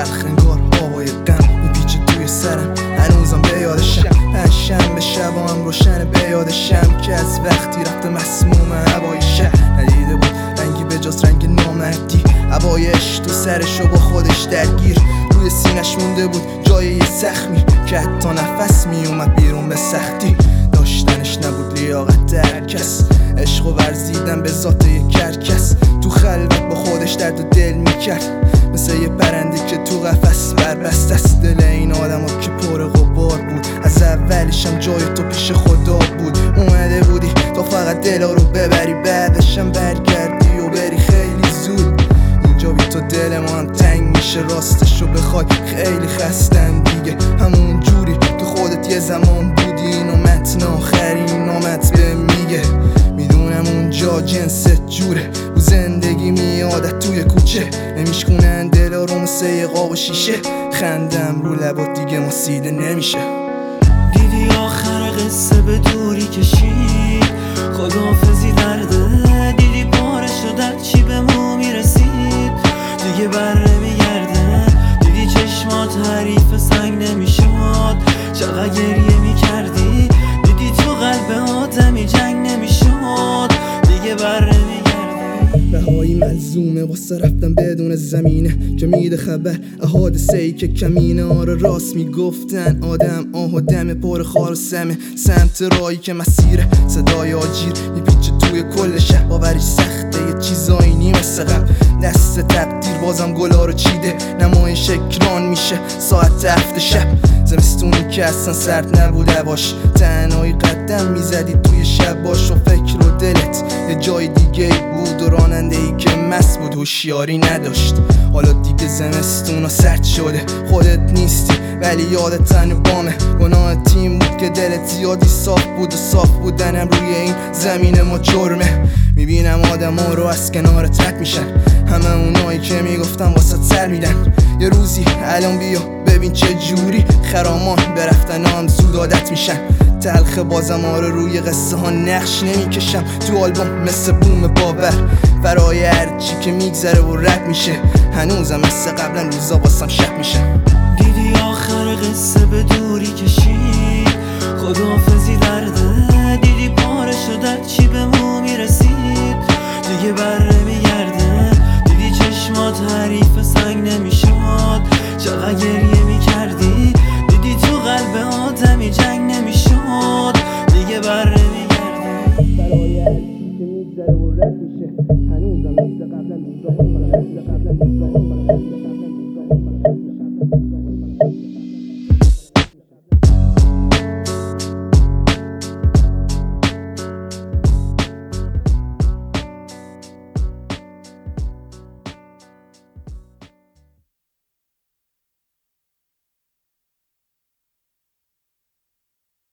تلخ انگار هوای غم میپیچه توی سرم، هنوزم به یادشم. پنجشنبه شبام روشن به یادشم که از وقتی رفته مسموم هوای شهر. ندیده بود رنگی به جز رنگ نامردی، هوایش تو سرشو با خودش درگیر. روی سینش مونده بود جای یه زخمی که حتی نفس میومد بیرون به سختی. داشتنش نبود لیاقت در کس، عشق و ورزیدن به ذات یک کرکس. تو خلوت با خودش درد و دل میکرد، مثل یه پرنده که تو قفس بربست است. دل این آدم که پر غبار بود، از اولشم جای تو پیش خدا بود. اومده بودی تا فقط دلا رو ببری، بعدشم برگردی و بری خیلی زود. اینجا بی تو دل ما هم تنگ میشه، راستشو بخوای خیلی خستم دیگه. همون جوری که خودت یه زمان بودی، اینو متن آخرین نامت به میگه. میدونم اونجا جنست جوره، و زندگی میادت توی کوچه. نمیشکونن دلا رو مثل یه قاب و شیشه، خندم رو لبات دیگه ماسیده نمیشه. دیدی آخر قصه به دوری کشید، خداحافظی درده. دیدی پاره شد چی به ما میرسید، دیگه بر نمیگرده. دیدی چشمات حریف سنگ نمیشد، چقدر گریه میکردی. دیدی تو قلب آدمی جنگ نمیشد، دیگه بر نمیگردی. بهایی ملزومه واسه رفتم بدون زمینه که میده خبر حادثه ای که کمینه. آره راست میگفتن آدم آه و دم پر خار و سمه، سمت رایی که مسیره. صدای آجیر میپیچه توی کل شهر، باوریش سخته یه چیزایی نی مثل قبل. دست تقدیر بازم گلا رو چیده، نمایش اکران میشه ساعت 7 شب. زمستونی که اصلا سرد نبود هواش، تنهایی قدم میزدی توی شب باش و فکر و دلت یه جای دیگه بود. و راننده ای که مست بود هوشیاری نداشت. حالا دیگه زمستون سرد شده، خودت نیستی ولی یادت تن بامه. گناه تیم بود که دلت زیادی صاف بود، و صاف بودنم روی این زمین ما جرمه. میبینم آدم ها رو از کنارت رد میشن، همه اونایی که میگفتم واسه سر میدن. یه روزی الان بیا ببین چه جوری خرامان برفتن هم زود عادت میشن. تلخ بازم آره روی قصه ها نقش نمیکشم تو آلبوم مثل بوم باور. برای هرچی که میگذره و رد میشه، هنوزم مثل قبلا روزا واسم شب میشه.